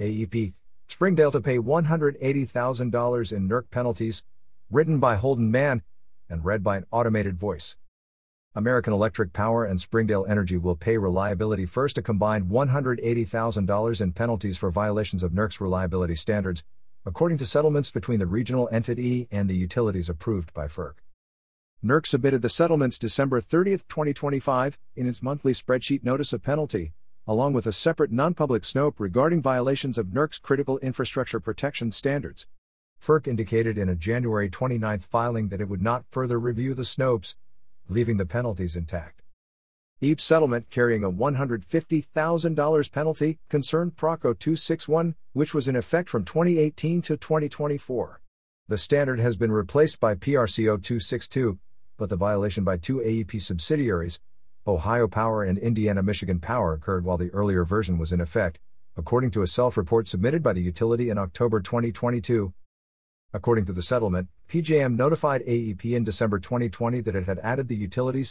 AEP, Springdale to pay $180,000 in NERC penalties, written by Holden Mann, and read by an automated voice. American Electric Power and Springdale Energy will pay Reliability First a combined $180,000 in penalties for violations of NERC's reliability standards, according to settlements between the regional entity and the utilities approved by FERC. NERC submitted the settlements December 30, 2025, in its monthly spreadsheet notice of penalty, along with a separate non-public SNOPE regarding violations of NERC's critical infrastructure protection standards. FERC indicated in a January 29 filing that it would not further review the SNOPEs, leaving the penalties intact. EEP's settlement, carrying a $150,000 penalty, concerned PROCO 261, which was in effect from 2018 to 2024. The standard has been replaced by PRCO 262, but the violation by two AEP subsidiaries, Ohio Power and Indiana Michigan Power, occurred while the earlier version was in effect, according to a self-report submitted by the utility in October 2022. According to the settlement, PJM notified AEP in December 2020 that it had added the utility's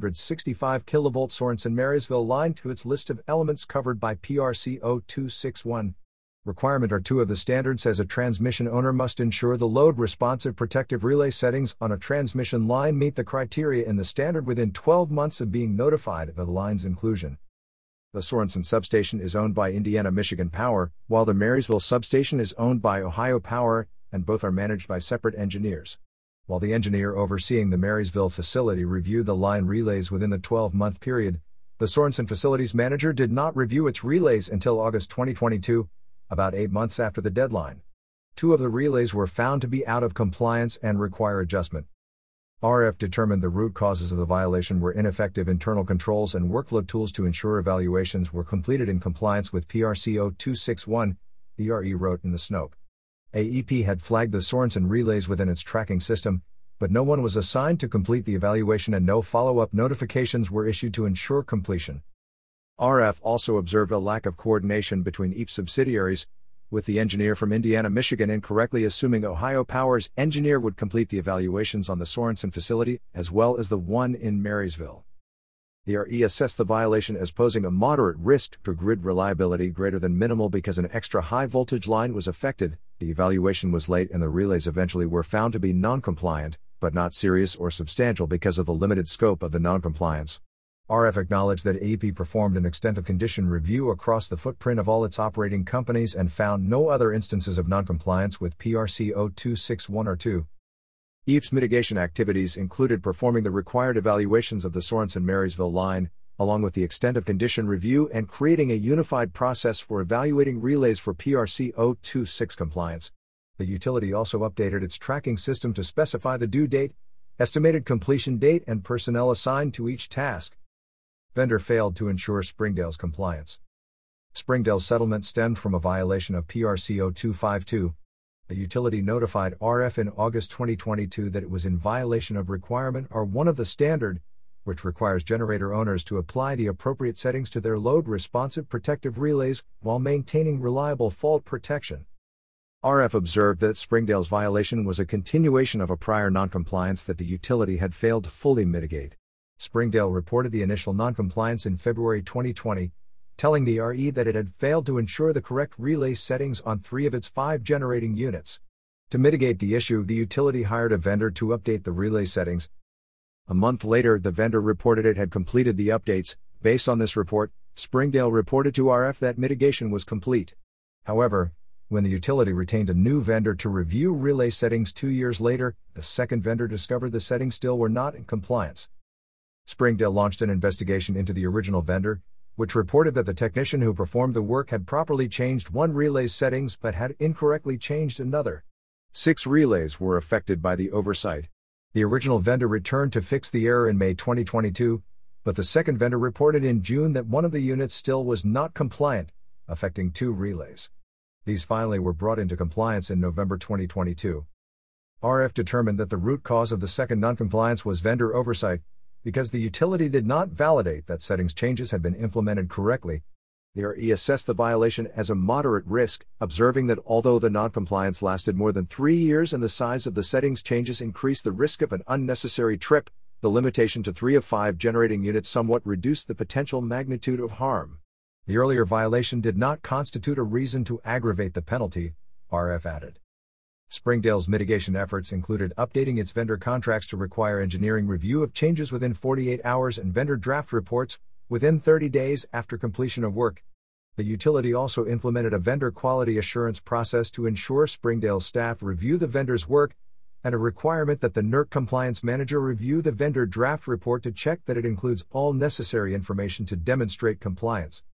765 kV Sorensen-Marysville line to its list of elements covered by PRCO 261. Requirement R2 of the standard says a transmission owner must ensure the load-responsive protective relay settings on a transmission line meet the criteria in the standard within 12 months of being notified of the line's inclusion. The Sorensen substation is owned by Indiana Michigan Power, while the Marysville substation is owned by Ohio Power, and both are managed by separate engineers. While the engineer overseeing the Marysville facility reviewed the line relays within the 12-month period, the Sorensen facilities manager did not review its relays until August 2022, about 8 months after the deadline. 2 of the relays were found to be out of compliance and require adjustment. RF determined the root causes of the violation were ineffective internal controls and workflow tools to ensure evaluations were completed in compliance with PRCO 261, the RE wrote in the SNOPE. AEP had flagged the Sorensen relays within its tracking system, but no one was assigned to complete the evaluation and no follow-up notifications were issued to ensure completion. RF also observed a lack of coordination between EEP subsidiaries, with the engineer from Indiana, Michigan incorrectly assuming Ohio Power's engineer would complete the evaluations on the Sorensen facility, as well as the one in Marysville. The RE assessed the violation as posing a moderate risk to grid reliability greater than minimal because an extra high-voltage line was affected. The evaluation was late and the relays eventually were found to be non-compliant, but not serious or substantial because of the limited scope of the non-compliance. RF acknowledged that AEP performed an extent of condition review across the footprint of all its operating companies and found no other instances of noncompliance with PRCO 261 or 2. AEP's mitigation activities included performing the required evaluations of the Sorensen-Marysville line, along with the extent of condition review and creating a unified process for evaluating relays for PRCO 26 compliance. The utility also updated its tracking system to specify the due date, estimated completion date, and personnel assigned to each task. Vendor failed to ensure Springdale's compliance. Springdale's settlement stemmed from a violation of PRCO 252. The utility notified RF in August 2022 that it was in violation of requirement R1 of the standard, which requires generator owners to apply the appropriate settings to their load-responsive protective relays while maintaining reliable fault protection. RF observed that Springdale's violation was a continuation of a prior noncompliance that the utility had failed to fully mitigate. Springdale reported the initial noncompliance in February 2020, telling the RE that it had failed to ensure the correct relay settings on 3 of its 5 generating units. To mitigate the issue, the utility hired a vendor to update the relay settings. A month later, the vendor reported it had completed the updates. Based on this report, Springdale reported to RF that mitigation was complete. However, when the utility retained a new vendor to review relay settings 2 years later, the second vendor discovered the settings still were not in compliance. Springdale launched an investigation into the original vendor, which reported that the technician who performed the work had properly changed one relay's settings but had incorrectly changed another. 6 relays were affected by the oversight. The original vendor returned to fix the error in May 2022, but the second vendor reported in June that one of the units still was not compliant, affecting 2 relays. These finally were brought into compliance in November 2022. RF determined that the root cause of the second noncompliance was vendor oversight, because the utility did not validate that settings changes had been implemented correctly. The RE assessed the violation as a moderate risk, observing that although the noncompliance lasted more than 3 years and the size of the settings changes increased the risk of an unnecessary trip, the limitation to 3 of 5 generating units somewhat reduced the potential magnitude of harm. The earlier violation did not constitute a reason to aggravate the penalty, RF added. Springdale's mitigation efforts included updating its vendor contracts to require engineering review of changes within 48 hours and vendor draft reports within 30 days after completion of work. The utility also implemented a vendor quality assurance process to ensure Springdale staff review the vendor's work, and a requirement that the NERC compliance manager review the vendor draft report to check that it includes all necessary information to demonstrate compliance.